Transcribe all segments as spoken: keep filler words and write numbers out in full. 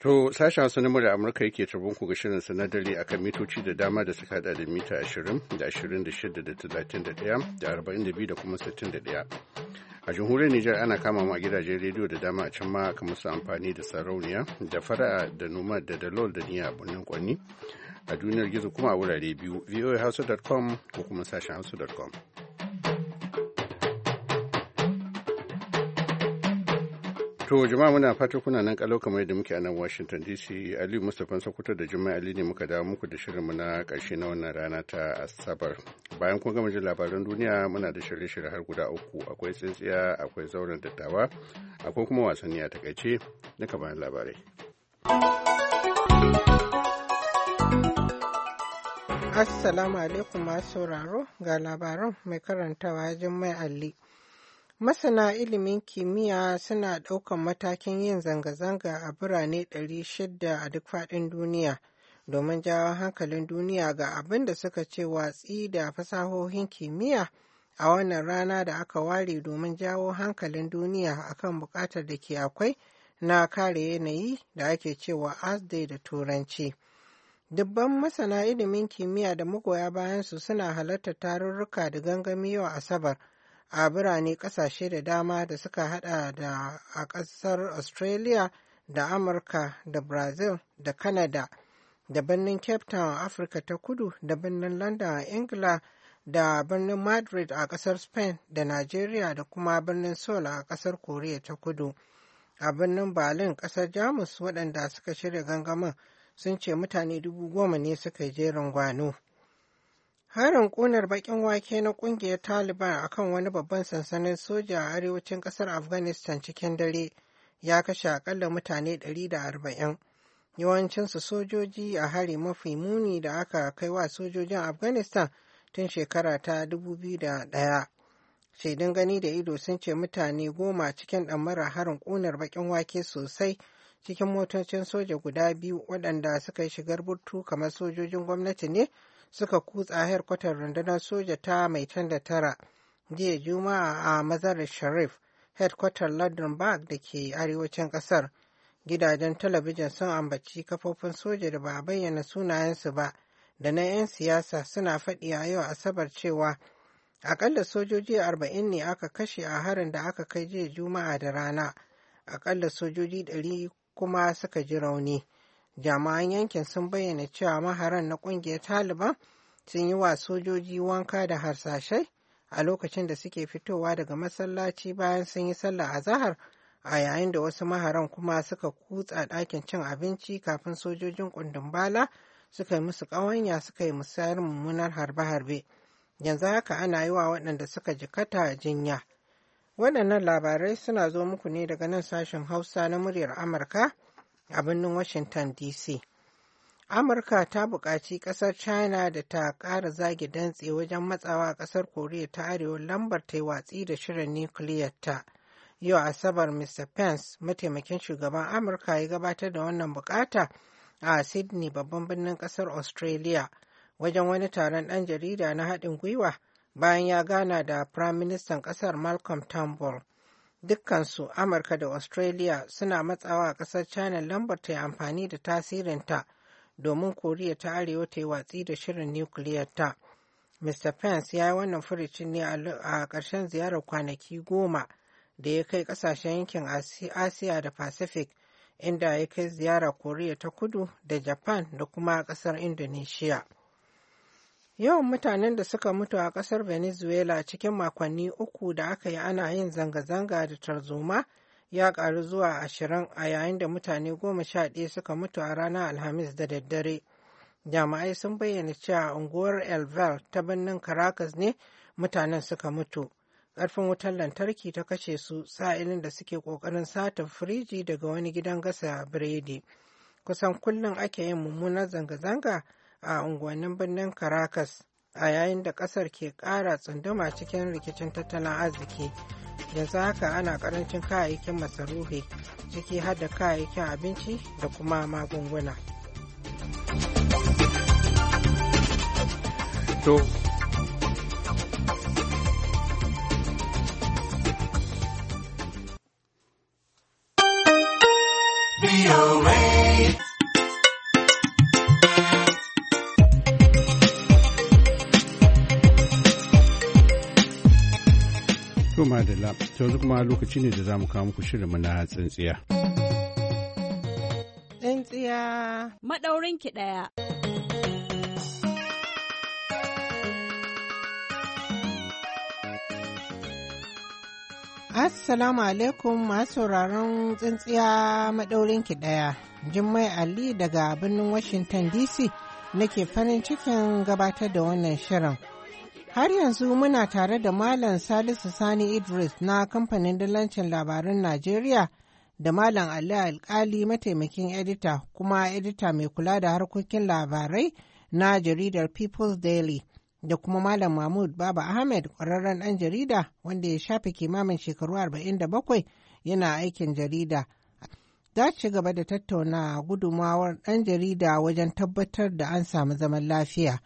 To sashen Hausa na murya Amurka yake tarbon ku ga shirin na dare akan mitoci da dama da suka hada da mita ashirin da ashirin da shida da talatin da ɗaya da arba'in da biyu da kuma sittin da ɗaya. A jamhuriyar Nijar ana kama mu a gidajen rediyo da dama a can ma aka musu amfani da sarauniya da fara'a da noma da dalol da niya a birnin Kwanni. A duniyar gizo kuma a wurare biyu voa hausa dot com ko kuma sashen hausa dot com. To jama'a muna fatan kuna nan kalau kamar yadda muke a nan Washington D C. Aliyu Mustapha Sokoto da Jummai Ali ne muka dawo muku da shirinmu na ƙarshe na wannan rana ta Asabar. Bayan kun gama jin labaran duniya muna da shirye-shirye har guda uku. Akwai tsintsiya, akwai zauren dattawa, akwai kuma wasanni a takaice duka bayan labarai. Assalamu alaikum masu sauraro ga labaran mai karantawa Jummai Ali. Masana ilimin kimiyya suna ɗaukan matakin yin zanga-zanga a birane ɗari shida a duk faɗin duniya domin jawo hankalin duniya ga abin da suka ce watsi da fasahohin kimiyya a wannan rana da aka ware domin jawo hankalin duniya akan buƙatar da ke akwai na kare yanayi da ake cewa Earth Day da Turanci. Dubban masana ilimin kimiyya da magoya bayansu suna halartar tarurruka da gangami yau Asabar a birane kasashe da dama da suka hada da a kasar Australia da Amurka da Brazil da Canada da birnin Cape Town a Afirka ta Kudu da birnin London a Ingila da birnin Madrid a kasar Spain da Nigeria da kuma birnin Seoul a kasar Korea ta Kudu. A birnin Berlin kasar Jamus waɗanda suka shirya gangamin sun ce mutane dubu goma ne suka yi jerin gwano. Harin ƙunar baƙin wake na ƙungiyar Taliban a kan wani babban sansanin soja a arewacin ƙasar Afghanistan cikin dare ya kashe aƙalla mutane ɗari da arba'in. Yawancinsu sojoji a hari mafi muni da aka kai wa sojojin Afghanistan tun shekara ta dubu biyu da ɗaya. Shaidun gani da ido sun ce mutane goma cikin ɗamarar harin ƙunar baƙin wake sosai cikin motocin soja guda biyu waɗanda suka yi shigar burtu kamar sojojin gwamnati ne suka kutsa herkwatar rundunar soja ta mai can da tara jiya juma'a a mazar sharif headquarter london bag da ke arewacin kasar. Gidajen talabijin sun ambaci kafofin soja da ba a bayyana sunayensu ba da na 'yan siyasa suna faɗi a yau asabar cewa akalla sojoji arba'in ne aka kashe a harin da aka kai jiya juma'a da rana, akalla sojoji ɗari kuma suka ji rauni. Jami'an yankin sun bayyana cewa maharan na kungiyar Taliban sun yi wa sojoji wanka da harsashai a lokacin da suke fitowa daga masallaci bayan sun yi sallah azahar, a yayin da wasu maharan kuma suka kutsa ɗakin cin abinci kafin sojojin kundin bala suka yi musu ƙawanya suka yi musayar mummunar harbe-harbe. Yanzu haka ana yi wa waɗanda suka jikata jinya. Waɗannan labarai suna zo muku ne daga nan sashen Hausa na muryar Amurka a birnin Washington D C. Amurka ta buƙaci ƙasar China da ta ƙara zage dantse wajen matsawa ƙasar Koriya ta Arewa lambar ta yi watsi da shirin nukiliyarta. Yau Asabar Mister Pence, mataimakin shugaban Amurka, ya gabatar da wannan buƙata a Sydney, babban birnin ƙasar Australia, wajen wani taron ɗan jarida na haɗin gwiwa bayan ya gana da Firaministan ƙasar Malcolm Turnbull. Dukkansu Amurka da Australia suna matsawa a ƙasar China lambar ta yi amfani da tasirinta domin Koriya ta Arewa ta yi watsi da shirin nukiliyarta. Mister Pence ya yi wannan furucin ne a ƙarshen ziyarar kwanaki goma da ya kai ƙasashen yankin Asiya da Pacific, inda ya kai ziyara Koriya ta Kudu da Japan da kuma ƙasar Indonesia. Yawan mutanen da suka mutu a ƙasar Venezuela cikin makonni uku da aka yi ana yin zanga-zanga da tarzoma ya ƙaru zuwa ashirin, a yayin da mutane goma sha ɗaya suka mutu a ranar Alhamis da daddare. Jami'ai sun bayyana cewa unguwar El Val ta birnin Caracas ne mutanen suka mutu. Ƙarfin wutar lantarki ta kashe su sa'ilin da suke ƙoƙarin sata firiji daga wani gidan gasa biredi. Kusan kullum ake yin mummunar zanga-zanga a unguwannin birnin Caracas a yayin da kasar ke ƙara tsunduma cikin rikicin tattalin arziki. Yanzu haka ana ƙarancin kayayyakin masarufi ciki har da kayayyakin abinci da kuma magunguna. To To madalla, yanzu kuma lokaci ne da za mu kawo muku shirinmu na tsintsiya. Tsintsiya. Maɗaurin ki ɗaya. Assalamu alaikum masu sauraron tsintsiya maɗaurin ki ɗaya. Jummai Ali daga birnin Washington D C nake farin cikin gabatar da wannan shirin. Har yanzu muna tare da Malam Salisu Sani Idris na kamfanin dillancin labarun Najeriya da Malam Ali Alkali mataimakin edita kuma edita mai kula da harkokin labarai na jaridar People's Daily da kuma Malam Mahmud Baba Ahmed ƙwararren ɗan jarida wanda ya shafe kimamin shekaru arba'in da bakwai yana aikin jarida. Za ci gaba da tattauna gudumawar ɗan jarida wajen tabbatar da an samu zaman lafiya.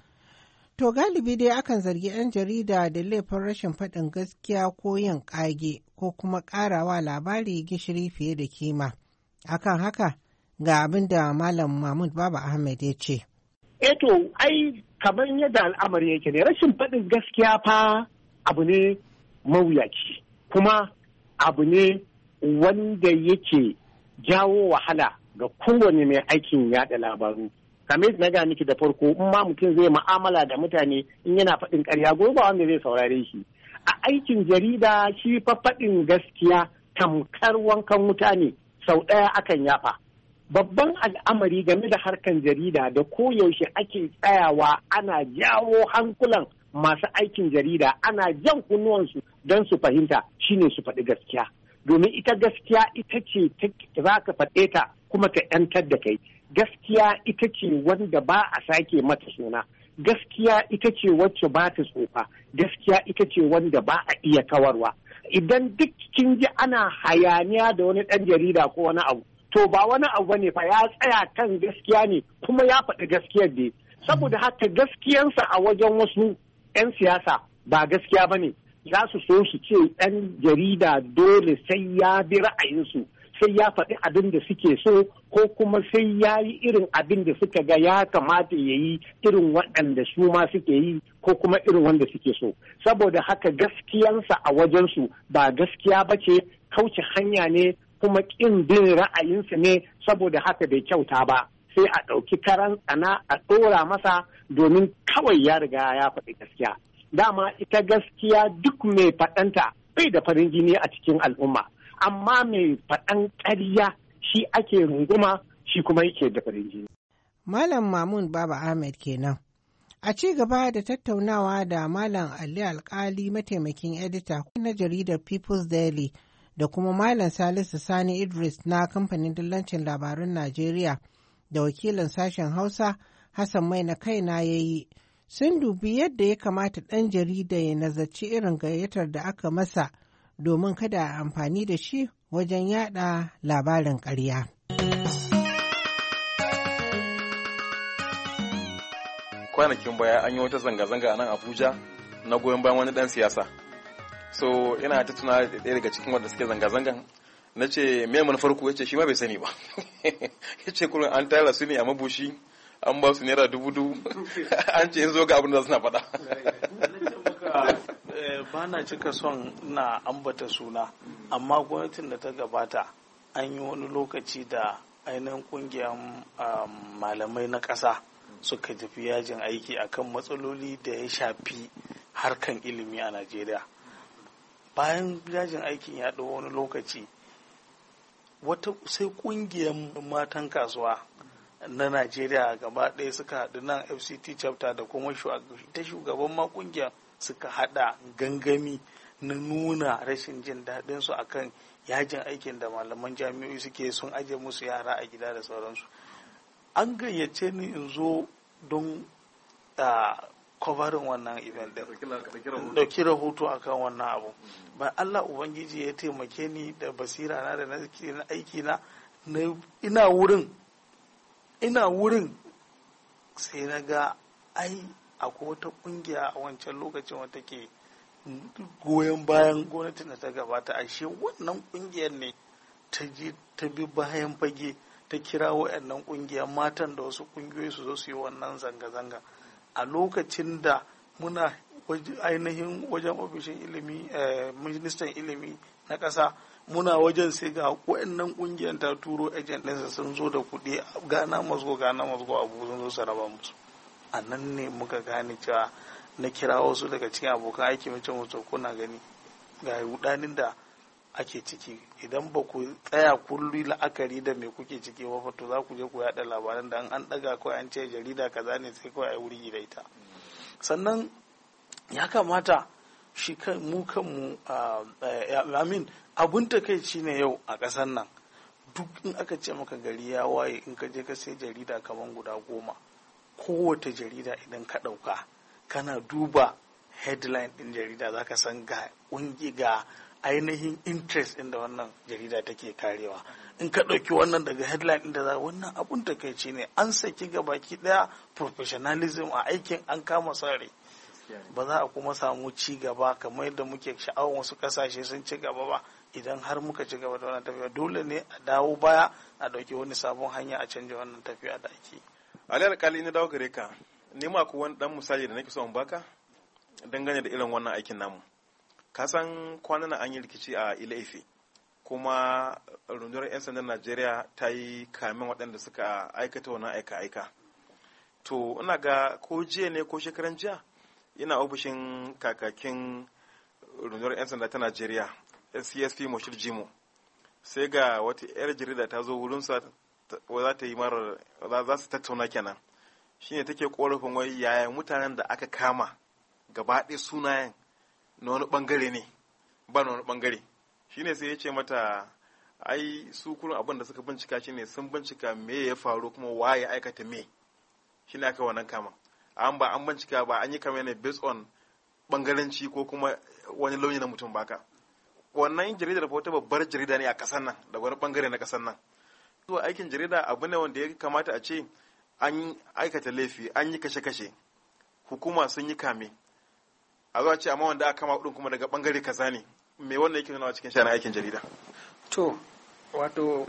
To galibi dai akan zargi 'yan jarida da laifin rashin faɗin gaskiya ko yin ƙage ko kuma ƙarawa labari gishiri fiye da kima. Akan haka ga abin da Malam Mahmud Baba Ahmed ya ce. Eto, ai, kamar yadda al'amari yake ne, rashin faɗin gaskiya fa abu ne mawuyaci, kuma abu ne wanda yake jawo wahala ga kowane mai aikin yaɗa labaru. Kamar na ga miki da farko, in ma mutum zai ma'amala da mutane in yana faɗin ƙarya gobe ba wanda zai saurare shi. A aikin jarida shi fa faɗin gaskiya tamkar wankan wuta ne sau ɗaya akan yafa. Babban al'amari game da harkan jarida da koyaushe ake tsayawa ana jawo hankulan masu aikin jarida ana jan kunnuwansu don su fahimta shine su faɗi gaskiya. Domin ita gaskiya ita ce za ka faɗe ta kuma ta ‘yantar da kai. Gaskiya ita ce wanda ba a sake mata suna. Gaskiya ita ce wacce ba ta tsofa. Gaskiya ita ce wanda ba a iya kawarwa. Idan duk kin ji ana hayaniya da wani ɗan jarida ko wani abu, to ba wani abu ne fa ya tsaya kan gaskiya ne kuma ya faɗi gaskiyar ne. Saboda haka gaskiyarsa a wajen wasu 'yan siyasa ba gaskiya ba ne. Za su so su ce ɗan jarida dole sai ya bi ra'ayinsu, sai ya faɗi abin da suke so ko kuma sai ya yi irin abin da suka ga ya kamata ya yi irin waɗanda su ma suke yi ko kuma irin wanda suke so. Saboda haka gaskiyansa a wajensu ba gaskiya ba ce, kauce hanya ne kuma ƙin bin ra'ayinsa ne, saboda haka bai kyauta ba. Sai a ɗauki karan tsana a ɗora masa domin kawai ya riga ya faɗi gaskiya. Dama ita gaskiya duk mai faɗanta bai da farin jini a cikin al'umma. Amma mai faɗan ƙarya shi ake runguma shi kuma yake da farin jini. Malam Mamun Baba Ahmed kenan. A ci gaba da tattaunawa da Malam Ali Alkali mataimakin edita na jaridar People's Daily da kuma Malam Salisu Sani Idris na kamfanin dillancin labarun Najeriya da wakilin sashen Hausa Hassan Mai na kaina ya yi. Sun dubi yadda ya kamata ɗan jarida ya nazarci irin gayyatar da aka masa domin kada a amfani da shi wajen yada labarin ƙarya. Kwanakin baya an yi wata zanga-zanga a nan Abuja na goyon bayan wani ɗan siyasa. So ina ta tuna ɗaya daga cikin wanda suke zanga-zangan na ce me manufar ku yace shi ma bai sani ba. Yace kullum an tara su ne a mabushi an ba su naira dubu dubu an ce in zo ga abin da suna faɗa. Ba na cika son na ambata suna, amma gwamnatin da ta gabata an yi wani lokaci da ainihin kungiyar malamai na ƙasa suka tafi yajin aiki akan matsaloli da ya shafi harkan ilimi a Najeriya. Bayan yajin aikin ya ɗau wani lokaci, wata sai kungiyar matan kasuwa na Najeriya gaba ɗaya suka haɗu nan F C T chapter da kuma ta shugaban ma kungiyar suka haɗa gangami na nuna rashin jin daɗin su akan yajin aikin da malaman jami'o'i suke sun aje musu yara a gida da sauransu. An gayyace ni in zo don kwabarin wannan event din, dauki rahoto akan wannan abu. Ba Allah Ubangiji ya taimake ni da basira na da na aiki na, ina wurin ina wurin sai na ga ai akwai wata kungiya a wancan lokacin wata ke goyon bayan gwamnatin da ta gabata, ashe wannan kungiyar ne ta je ta bi bayan fage ta kira waɗannan kungiyar matan da wasu kungiyoyi su zo su yi wannan zanga-zanga a lokacin da muna ainihin wajen ofishin ilimi ministan ilimi na ƙasa muna wajen sai ga waɗannan ƙungiyar ta turo agent ɗinsa sun zo da kuɗi gana masu gana masu abu sun zo su raba musu. A nan ne muka gane cewa na kira wasu daga cikin abokan aiki mace mutu kuna gani ga rudanin da ake ciki idan ba ku tsaya kulli la'akari da me kuke ciki ba to za ku je ku yada labaran da an daga kawai an ce jarida kaza ne sai kawai a wuri da ita. Sannan ya kamata shi kan mu kanmu amin abun takaici ne yau a ƙasar nan duk in aka ce maka gari ya waye in ka je ka sai jarida kamar guda goma kowace jarida idan ka ɗauka kana duba headline ɗin jarida za ka san ga ƙungi ga ainihin interest ɗin da wannan jarida take karewa in ka ɗauki wannan daga headline ɗin da za wannan abun takaici ne an saki gabaki ɗaya professionalism a aikin an kama sare ba za a kuma samu ci gaba kamar yadda muke sha'awar wasu kasashe sun ci gaba ba idan har muka ci gaba da wannan tafiya dole ne a dawo baya a ɗauki wani sabon hanya a canja wannan tafiya da ake. Ali alƙali na dawo gare ka nema ku wani dan misali da nake so in baka dangane da irin wannan aikin namu. Ka san kwanan an yi rikici a Ile-Ife kuma rundunar 'yan sandan Najeriya ta yi kamin waɗanda suka aikata wannan aika-aika. To ina ga ko jiya ne ko shekaran jiya ina ofishin kakakin rundunar 'yan sanda ta Najeriya C S P Moshir Jimo sai ga wata 'yar jarida ta zo wurinsa za ta yi mara za su tattauna kenan shine take korafin wai yaya mutanen da aka kama gaba ɗaya sunayen na wani bangare ne ba na wani bangare shine sai ya ce mata ai su kullum abin da suka bincika shine sun bincika me ya faru kuma waye aikata me shine aka wannan kama an ba an bincika ba an yi kama ne based on bangaranci ko kuma wani launi na mutum baka wannan jaridar fa wata babbar jarida ne a kasar nan da wani bangare na kasar nan zuwa aikin jarida abu ne wanda ya kamata a ce an aikata laifi an yi kashe-kashe hukuma sun yi kame a zuwa ce amma wanda aka kama kudin kuma daga bangare kaza ne me wannan yake nuna cikin shanin aikin jarida to wato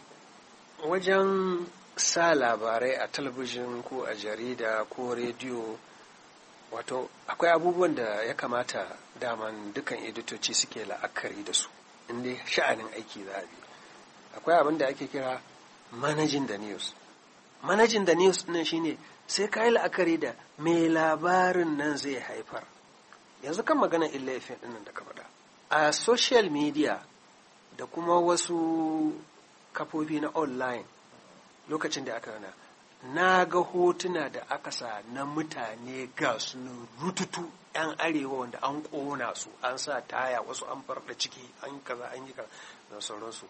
wajen sa labarai a talabijin ko a jarida ko rediyo wato akwai abubuwan da ya kamata daman dukan editoci suke la'akari da su inda sha'anin aiki za a bi akwai abin da ake kira managing the news managing the news ɗin shine sai ka yi la'akari da me labarin nan zai haifar yanzu kan magana Ile-Ife ɗin nan da ka faɗa a social media da kuma wasu kafofi na online lokacin da aka rana na ga hotuna da aka sa na mutane ga su rututu yan arewa wanda an ƙona su an sa taya wasu an farda ciki an kaza an yi kaza da sauransu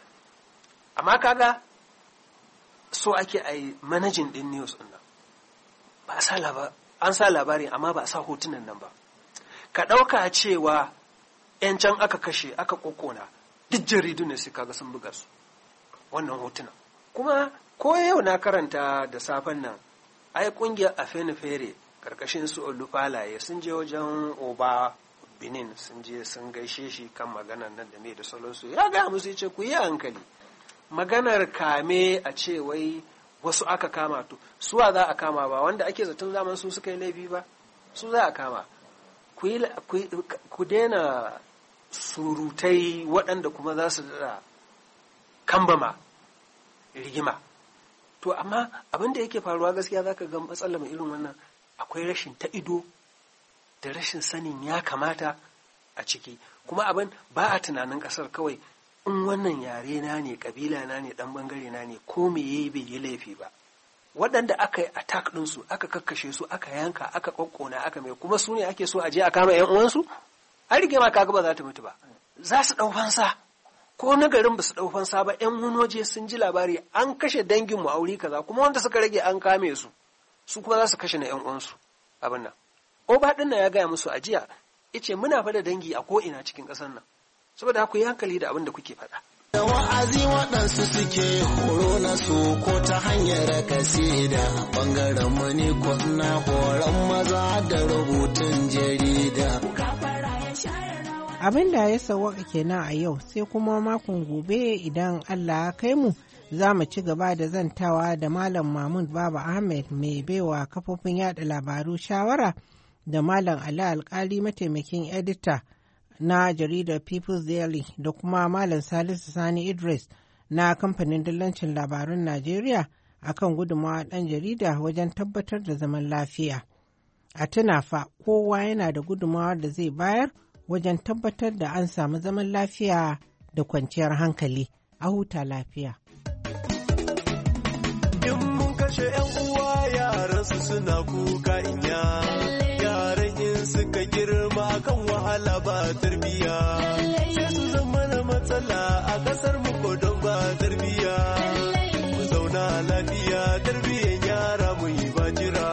amma kaga so ake a yi managing din news ɗin nan ba sa labari an sa labari amma ba a sa hotunan nan ba ka ɗauka cewa yan can aka kashe aka ƙoƙona duk jaridu ne sai kaga sun buga su wannan hotunan kuma ko yau na karanta da safen nan ai kungiyar Afenifere karkashin su Olufalaye sun je wajen Oba Benin sun je sun gaishe shi kan maganar nan da me da sauransu ya ga musu yace ku yi hankali maganar kame a ce wai wasu aka kama to suwa za a kama ba wanda ake zaton zaman su suka yi laifi ba su za a kama ku yi ku daina surutai waɗanda kuma za su da kambama rigima to amma abin da yake faruwa gaskiya zaka ga matsalar mai irin wannan akwai rashin ta ido da rashin sanin ya kamata a ciki kuma abin ba a tunanin kasar kawai in wannan yare na ne kabila na ne dan bangare na ne ko me yayi bai yi laifi ba waɗanda aka yi attack din su aka kakkashe su aka yanka aka kokkona aka mai kuma su ne ake so a je a kama ƴan uwansu an rige ma kaga ba za ta mutu ba za su dau fansa ko na garin ba su ɗau fansa ba ‘yan hunoje sun ji labari an kashe danginmu a wuri kaza kuma wanda suka rage an kame su su kuma za su kashe na ‘yan uwansu abin nan oba ɗin nan ya gaya musu a jiya ice muna faɗa dangi a ko'ina cikin ƙasar nan saboda haka yi hankali da abin da kuke faɗa. da wa'azi waɗansu suke horo na su ko ta hanyar kasida ɓangaren mani ko na horon maza da rubutun jarida. Abin da ya sauwaka kenan a yau sai kuma makon gobe idan Allah ya kai mu za mu ci gaba da zantawa da Malam Mahmud Baba Ahmed mai baiwa kafofin yada labaru shawara da Malam Ali Alkali mataimakin edita na jaridar People's Daily da kuma Malam Salisu Sani Idris na kamfanin dillancin labarun Najeriya akan gudunmawa ɗan jarida wajen tabbatar da zaman lafiya. A tuna fa kowa yana da gudunmawa da zai bayar wajen tabbatar da an samu zaman lafiya da kwanciyar hankali. A huta lafiya. In mun kashe 'yan uwa yaran su suna kuka inya, yaran in suka girma kan wahala ba tarbiyya, sai su zama na matsala a ƙasar mu ko don ba tarbiyya. Mu zauna lafiya tarbiyyar yara mu yi ba jira.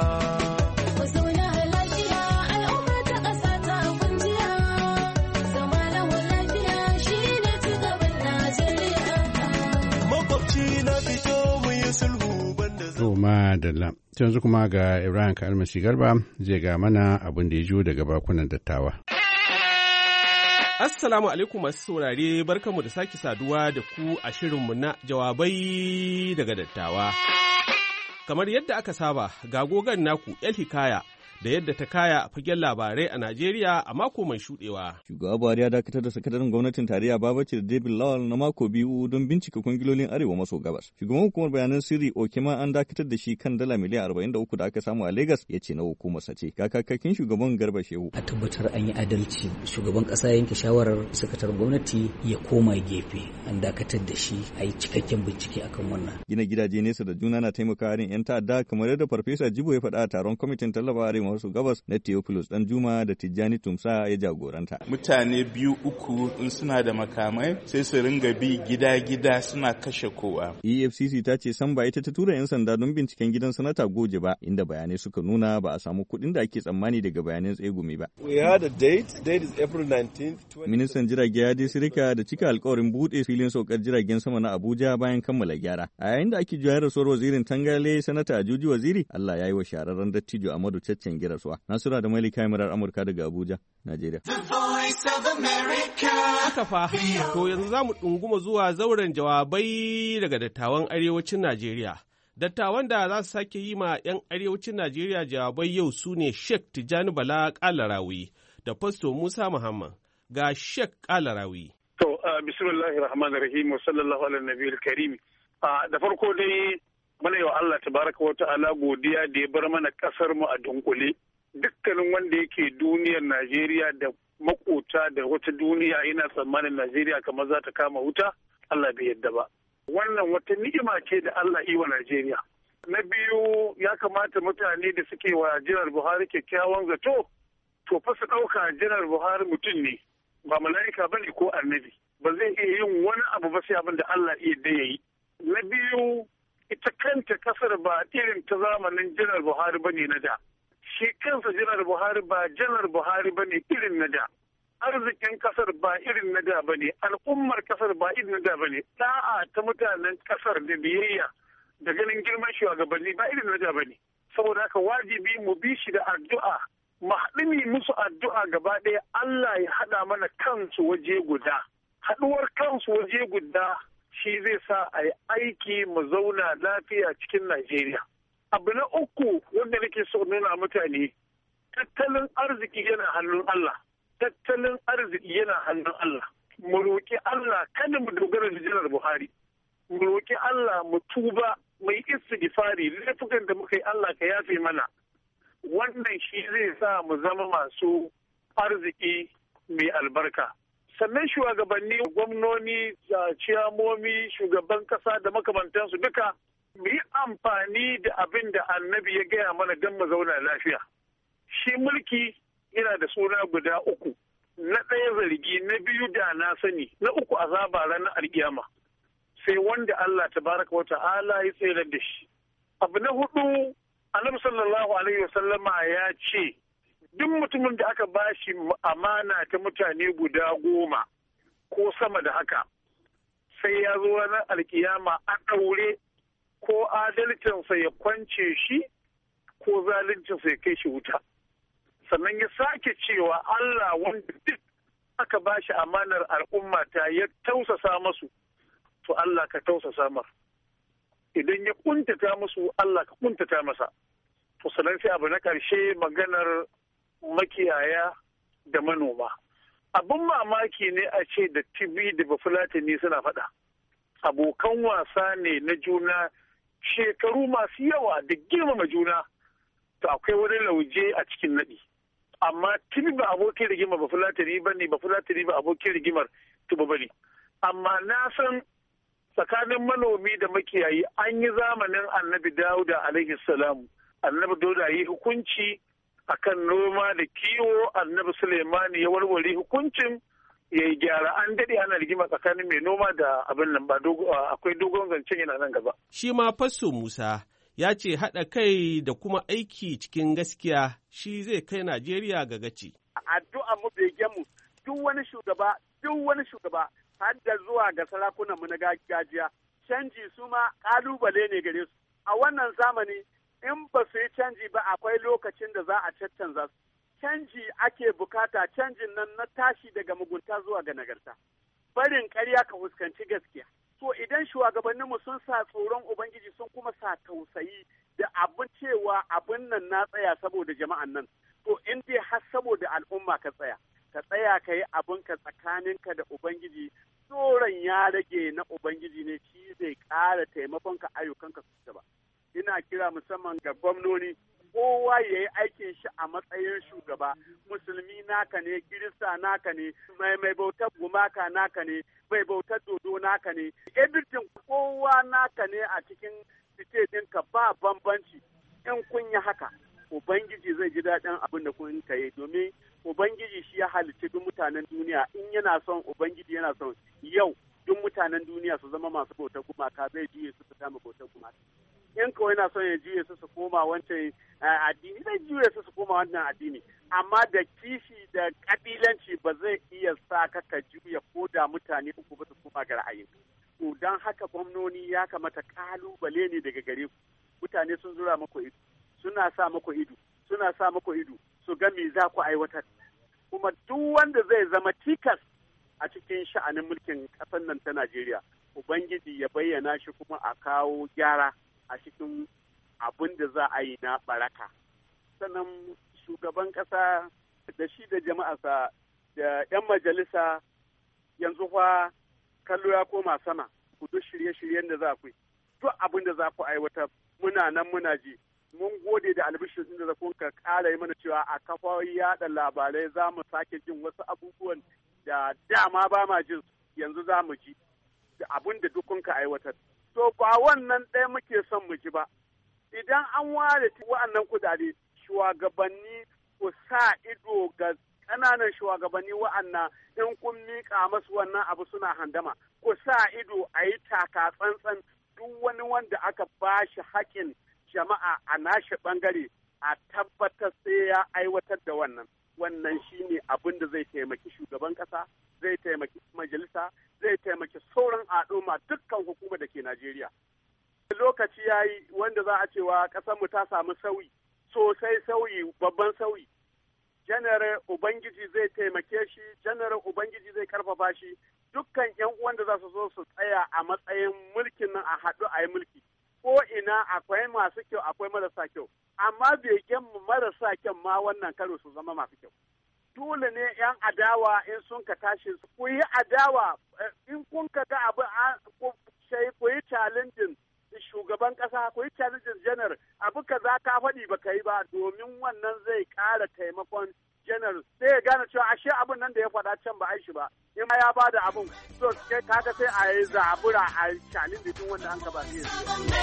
To madalla, yanzu kuma ga Ibrahim Kalmasi Garba zai ga mana abin da ya jo daga bakunan dattawa. Assalamu alaikum masu saurare, barkanmu da sake saduwa da ku a shirinmu na jawabai daga dattawa. Kamar yadda aka saba, ga gogon naku El Hikaya da yadda ta kaya a fagen labarai a Najeriya a mako mai shuɗewa. Shugaba Buhari ya dakatar da sakataren gwamnatin tarayya Babacir David Lawal na mako biyu don bincika kwangilolin Arewa maso gabas. Shugaban hukumar bayanan sirri Okema an dakatar da shi kan dala miliyan arba'in da uku da aka samu a Legas, ya ce na hukumar sace. Kakakakin shugaban Garba Shehu. A tabbatar an yi adalci. Shugaban ƙasa yanke shawarar sakataren gwamnati ya koma gefe. An dakatar da shi a yi cikakken bincike akan wannan. Gina gidaje nesa da juna na taimakawa harin 'yan ta'adda kamar yadda Farfesa Jibo ya faɗa a taron kwamitin tallafa Arewa maso gabas na Theophilus Danjuma da Tijjani Tumsa ya jagoranta. Mutane biyu uku in suna da makamai sai su ringa bi gida-gida suna kashe kowa. E F C C ta ce san ba ita ta tura 'yan sanda don binciken gidan sanata Goje ba, inda bayanai suka nuna ba a samu kuɗin da ake tsammani daga bayanan tsegumi ba. We had a date, date is April nineteenth. Ministan jirage ya dai sirika da cika alkawarin buɗe filin saukar jiragen sama na Abuja bayan kammala gyara. A yayin da ake juyar rasuwar wazirin Tangale sanata Ajuji Waziri, Allah ya yi wa shahararren dattijo Amadu Caccen girasuwa. Nasura da Malika Murar Amurka daga Abuja, Najeriya. Haka fa, to yanzu za mu ɗunguma zuwa zauren jawabai daga dattawan arewacin Najeriya. Dattawan da za su sake yi ma 'yan arewacin Najeriya jawabai yau su ne Sheikh Tijjani Bala Kalarawi da Fasto Musa Muhammad. Ga Sheikh Kalarawi. To, bismillahir rahmanir rahim wa sallallahu ala nabiyil karim. Da farko dai muna yi wa Allah tabaraka wa ta'ala godiya da ya bar mana kasar mu a dunkule. Dukkanin wanda yake duniyar Najeriya da makota da wata duniya yana tsammanin Najeriya kamar za ta kama wuta, Allah bai yadda ba. Wannan wata ni'ima ce da Allah yi wa Najeriya. Na biyu, ya kamata mutane da suke wa Janar Buhari kyakkyawan zato, to fa su ɗauka Janar Buhari mutum ne, ba mala'ika ba ne ko annabi. Ba zai iya yin wani abu ba sai abin da Allah iya da ya yi. Na biyu, ita kanta kasar ba irin ta zamanin Janar Buhari ba ne na da. Shi kansa Janar Buhari ba Janar Buhari ba ne irin na da. Arzikin kasar ba irin na da ba ne, al'ummar kasar ba irin na da ba ne, da'a ta mutanen kasar da biyayya da ganin girman shugabanni ba irin na da ba ne. Saboda haka wajibi mu bi shi da addu'a, mu haɗu musu addu'a gaba ɗaya Allah ya haɗa mana kansu waje guda. Haɗuwar kansu waje guda shi zai sa a yi aiki mu zauna lafiya cikin Najeriya. Abu na uku wanda nake so nuna mutane, tattalin arziki yana hannun Allah. Tattalin arziki yana hannun Allah. Mu roƙi Allah kada mu dogara da Janar Buhari. Mu roƙi Allah mu tuba mai istighfari laifukan da muka yi Allah ka yafe mana. Wannan shi zai sa mu zama masu arziki mai albarka. Sannan shugabanni, gwamnoni, ciyamomi, shugaban ƙasa da makamantansu duka mu yi amfani da abin da annabi ya gaya mana don mu zauna lafiya. Shi mulki yana da suna guda uku. Na ɗaya zargi, na biyu da na sani, na uku azaba ranar alkiyama. Sai wanda Allah tabaraka wa ta'ala ya tsere da shi. Abu na hudu, annabi sallallahu alaihi wasallama ya ce, duk mutumin da aka bashi amana ta mutane guda goma ko sama da haka, sai ya zo ranar alkiyama a ɗaure ko adalcinsa ya kwance shi ko zaluncinsa ya kai shi wuta. Sannan ya sake cewa Allah wanda duk aka ba shi amanar al'ummata ya tausasa masu, to Allah ka tausasa mar. Idan ya kuntata musu, Allah ka kuntata masa. To sannan sai abu na ƙarshe maganar makiyaya da manoma. Abin mamaki ne a ce da tibi da bafulatani suna faɗa. Abokan wasa ne na juna shekaru masu yawa da girmama juna, to akwai wani lauje a cikin naɗi. Amma tibi ba abokin rigimar bafulatani ba ne, bafulatani ba abokin rigimar tibi ba ne. Amma na san tsakanin manomi da makiyayi an yi zamanin annabi Dawuda alaihi salamu. Annabi Dawuda yi hukunci akan noma da kiwo, annabi Suleimani ya warware hukuncin ya yi gyara. An daɗe ana rigima tsakanin mai noma da abin nan ba, akwai dogon zancen yana nan gaba. Shi ma Fasto Musa ya ce haɗa kai da kuma aiki cikin gaskiya shi zai kai Najeriya ga gaci. Addu'a mu bege mu duk wani shugaba duk wani shugaba har da zuwa ga sarakunan mu na gargajiya canji su ma ƙalubale ne gare su. A wannan zamani in ba su yi canji ba akwai lokacin da za a caccanza su. Canji ake bukata, canjin nan na tashi daga mugunta zuwa ga nagarta. Barin ƙarya ka fuskanci gaskiya. To idan shugabanninmu sun sa tsoron Ubangiji sun kuma sa tausayi da abin cewa abin nan na tsaya saboda jama'an nan. To in dai har saboda al'umma ka tsaya, ka tsaya ka yi abinka tsakaninka da Ubangiji, tsoron ya rage na Ubangiji ne shi zai ƙara taimakonka ayyukanka su gaba. Ina kira musamman ga gwamnoni, kowa ya yi aikin shi a matsayin shugaba, musulmi naka ne, kirista naka ne, mai mai bautar gumaka naka ne, mai bautar dodo naka ne, everything kowa naka ne a cikin site ɗinka ba bambanci. In kun yi haka, Ubangiji zai ji daɗin abin da kun ka yi, domin Ubangiji shi ya halicci duk mutanen duniya. In yana son Ubangiji yana son yau duk mutanen duniya su zama masu bautar gumaka, zai juye su su kama bautar gumaka. In kawai na son ya juye su su koma wancan addini, zai juye su su koma wannan addini. Amma da kishi da kabilanci ba zai iya sa ka ka juya ko da mutane uku ba su koma ga ra'ayin. To don haka gwamnoni ya kamata kalubale ne daga gare ku. Mutane sun zura muku ido, suna sa muku ido, suna sa muku ido su ga me za ku aiwatar. Kuma duk wanda zai zama tikas a cikin sha'anin mulkin ƙasar nan ta Najeriya, Ubangiji ya bayyana shi kuma a kawo gyara a cikin abin da za a yi na baraka. Sannan shugaban ƙasa da shi da jama'arsa da 'yan majalisa yanzu fa kallo ya koma sama, ku duk shirye-shiryen da za ku yi, duk abin da za ku aiwatar muna nan muna ji. Mun gode da albishir da za ku ƙara yi mana cewa a kafa yaɗa labarai za mu sake jin wasu abubuwan da dama ba ma jin yanzu za mu ji da abin da duk kun ka aiwatar. To ba wannan ɗaya muke son mu ji ba. Idan an ware wa'annan kudade, shugabanni ku sa ido ga ƙananan shugabanni wa'annan in kun miƙa masu wannan abu suna handama. Ku sa ido a yi taka tsantsan duk wani wanda aka ba shi haƙƙin jama'a a nashi ɓangare a tabbatar sai ya aiwatar da wannan. Wannan shi ne abin da zai taimaki shugaban ƙasa, zai taimaki majalisa, zai taimaki sauran al'umma dukkan hukumar da ke Najeriya. Lokaci ya yi wanda za a cewa ƙasarmu ta samu sauyi, sosai sauyi, babban sauyi. Janar Ubangiji zai taimake shi, janar Ubangiji zai karfafa shi, dukkan 'yan uwan da za su zo su tsaya a matsayin mulkin nan a haɗu a yi mulki. Ko ina akwai masu kyau, akwai marasa kyau, amma begen mu marasa kyau ma wannan karo su zama masu kyau. Dole ne 'yan adawa in sun ka tashi su ku yi adawa, in kun ka ga abu ku yi challenging shugaban kasa, ku yi challenging janar, abu ka za ka faɗi ba ka yi ba, domin wannan zai ƙara taimakon janar sai ya gane cewa ashe abin nan da ya faɗa can ba aishi ba, in ma ya ba da abin so kaga sai a yi zabura a challenge din wanda an ka ba zai.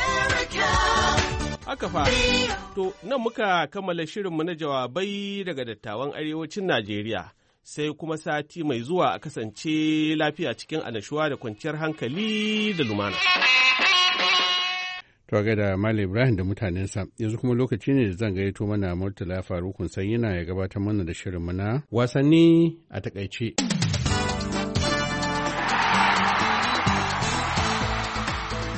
Haka fa, to nan muka kammala shirinmu na jawabai daga dattawan arewacin Najeriya, sai kuma sati mai zuwa a kasance lafiya cikin annashuwa da kwanciyar hankali da lumana. To ga da Malam Ibrahim da mutanensa, yanzu kuma lokaci ne da zan gayyato mana Murtala Farukun Sanyina ya gabatar mana da shirinmu na wasanni a takaice.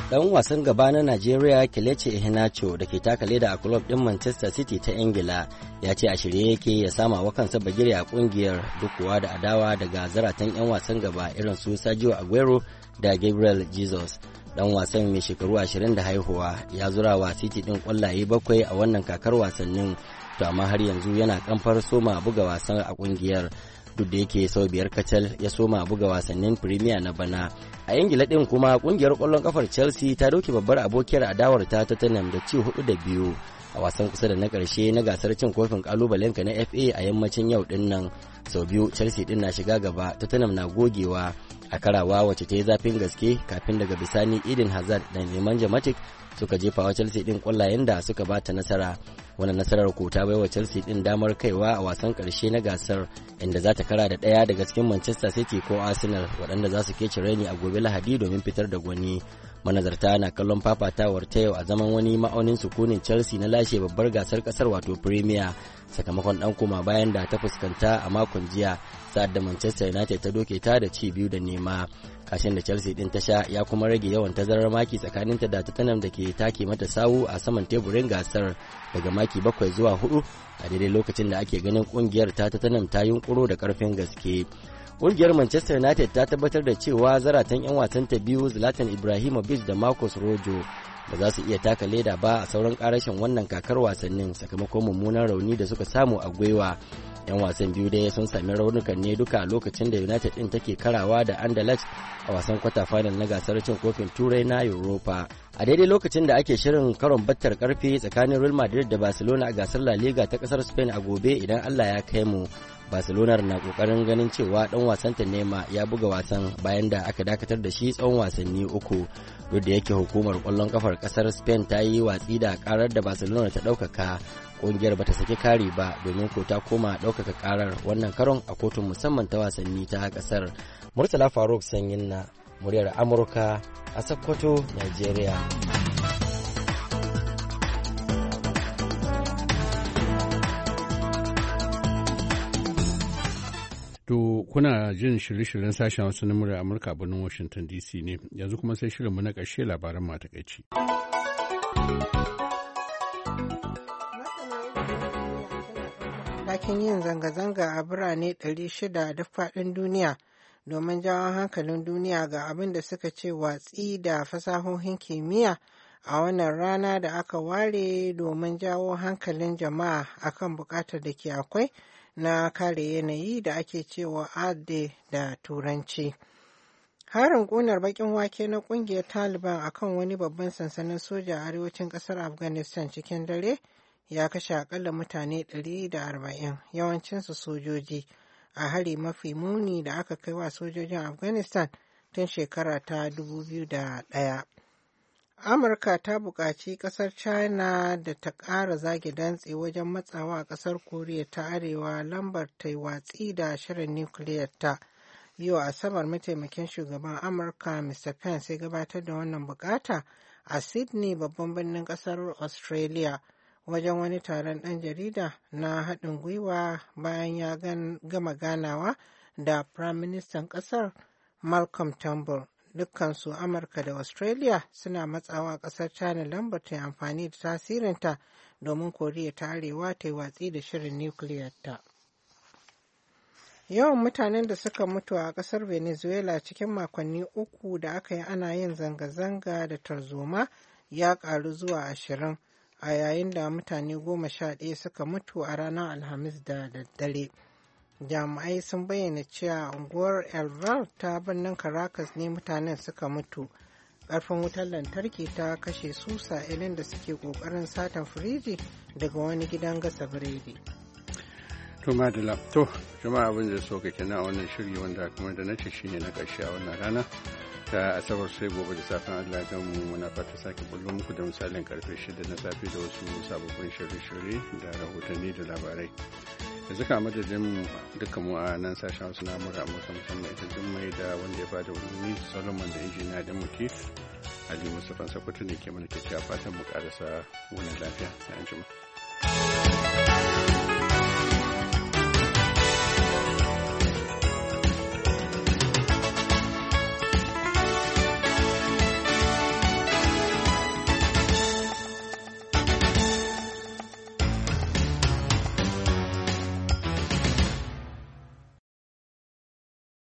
Dan wasan gaba na Najeriya Kelechi Iheanacho da ke taka leda a kulob din Manchester City ta Ingila ya ce a shirye yake ya sama wa kansa bagire a kungiyar duk kuwa da adawa daga zaratan 'yan wasan gaba irin su Sergio Aguero da Gabriel Jesus. Dan wasan mai shekaru ashirin da haihuwa ya zura wa City din kwallaye bakwai a wannan kakar wasannin, to amma har yanzu yana kamfar soma buga wasan a kungiyar. Duk da yake sau biyar kacal ya soma buga wasannin Premier na bana. A Ingila din kuma kungiyar kwallon kafar Chelsea ta doke babbar abokiyar adawar ta Tottenham da ci hudu da biyu a wasan kusa da na karshe na gasar cin kofin kalubalenka na F A a yammacin yau din nan. Sau biyu Chelsea din na shiga gaba, Tottenham na gogewa a karawa wacce ta yi zafin gaske kafin daga bisani Eden Hazard da Nemanja Matic suka jefa wa Chelsea din kwallayen da suka bata nasara. Wannan nasarar ko ta baiwa Chelsea din damar kaiwa a wasan karshe na gasar, inda za ta kara da ɗaya daga cikin Manchester City ko Arsenal waɗanda za su kece raini a gobe Lahadi domin fitar da gwani. Manazarta na kallon fafatawar ta yau a zaman wani ma'aunin sukunin Chelsea na lashe babbar gasar kasar wato Premier, sakamakon ɗan koma bayan da ta fuskanta a makon jiya sa'ad da Manchester United ta doke ta da ci biyu da nema. Kashin da Chelsea din ta sha ya kuma rage yawan tazarar maki tsakaninta da Tottenham da ke take mata sawu a saman teburin gasar daga maki bakwai zuwa hudu a daidai lokacin da ake ganin kungiyar ta Tottenham ta yunkuro da karfin gaske. Kungiyar Manchester United ta tabbatar da cewa zaratan 'yan wasanta biyu Zlatan Ibrahimovic da Marcus Rojo ba za su iya taka leda ba a sauran karashin wannan kakar wasannin sakamakon mummunan rauni da suka samu a gwiwa. 'Yan wasan biyu dai sun sami raunukan ne duka a lokacin da United din take karawa da Anderlecht a wasan kwata final na gasar cin kofin Turai na Europa. A daidai lokacin da ake shirin karon battar karfe tsakanin Real Madrid da Barcelona a gasar La Liga ta kasar Spain a gobe idan Allah ya kai mu. Barcelona na kokarin ganin cewa dan wasan ta Neymar ya buga wasan bayan da aka dakatar da shi tsawon wasanni uku. Duk da yake hukumar kwallon kafar kasar Spain ta yi watsi da karar da Barcelona ta ɗaukaka, kungiyar bata saki kari ba domin ko ta koma ɗaukaka karar wannan karon a kotun musamman ta wasanni ta kasar. Murtala Faruk Sanyin na muryar Amurka a Sokoto, Nigeria. To kuna jin shirye-shiryen sashen wasu na muryar Amurka a birnin Washington D C ne, yanzu kuma sai shirinmu na ƙarshe labaran matakaici. Takin yin zanga-zanga a birane ɗari shida duk faɗin duniya domin jawo hankalin duniya ga abin da suka ce watsi da fasahohin kimiyya a wannan rana da aka ware domin jawo hankalin jama'a akan buƙatar da ke akwai na kare yanayi da ake cewa Earth Day da Turanci. Harin ƙunar baƙin wake na ƙungiyar Taliban akan wani babban sansanin soja a arewacin ƙasar Afghanistan cikin dare ya kashe akalla mutane ɗari da arba'in, yawancinsu sojoji, a hari mafi muni da aka kai wa sojojin Afghanistan tun shekara ta dubu biyu da ɗaya. Amurka ta buƙaci ƙasar China da ta ƙara zage dantse wajen matsawa a ƙasar Koriya ta Arewa lambar ta yi watsi da shirin nukiliyar ta. Yau Asabar mataimakin shugaban Amurka Mister Pence ya gabatar da wannan buƙata a Sydney, babban birnin ƙasar Australia, wajen wani taron ɗan jarida na haɗin gwiwa bayan ya gama ganawa da Firaministan ƙasar Malcolm Turnbull. Dukkansu Amurka da Australia suna matsawa ƙasar China lambar ta yi amfani da tasirinta domin Koriya ta Arewa ta yi watsi da shirin nukiliyarta. Yawan mutanen da suka mutu a ƙasar Venezuela cikin makonni uku da aka yi ana yin zanga-zanga da tarzoma ya ƙaru zuwa ashirin, a yayin da mutane goma sha ɗaya suka mutu a ranar Alhamis da daddare. Jami'ai sun bayyana cewa unguwar El Val ta birnin Caracas ne mutanen suka mutu. Ƙarfin wutar lantarki ta kashe su sa'ilin da suke ƙoƙarin satan firiji daga wani gidan gasa biredi. To madala, to jama'a abin da so kake na wannan shiri wanda kuma da nace shine na ƙarshe a wannan rana ta Asabar, sai gobe da safin Allah ya mu muna fata sake bullo muku da misalin karfe shida na safe da wasu sababbin shirye-shirye da rahotanni da labarai. Yanzu ka madadin dukkan mu a nan sashen wasu na mura amurka musamman ita jummai da wanda ya bada umarni Solomon da injiniya da muke Ali Mustapha Sakwato ne ke mana kyakkyawa fatan mu karasa wani lafiya sai an jima.